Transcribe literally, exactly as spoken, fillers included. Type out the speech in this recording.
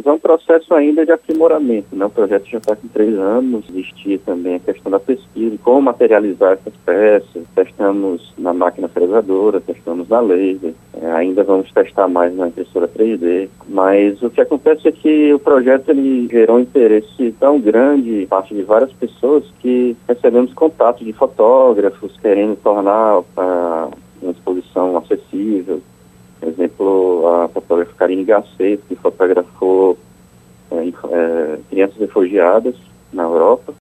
Mas é um processo ainda de aprimoramento, né? O projeto já está com três anos, existia também a questão da pesquisa, como materializar essas peças, testamos na máquina fresadora, testamos na laser, é, ainda vamos testar mais na impressora três D, mas o que acontece é que o projeto ele gerou um interesse tão grande por parte de várias pessoas que recebemos contatos de fotógrafos querendo tornar a, uma exposição acessível. Por exemplo, a fotógrafa Karine Garcês, que fotografou é, é, crianças refugiadas na Europa.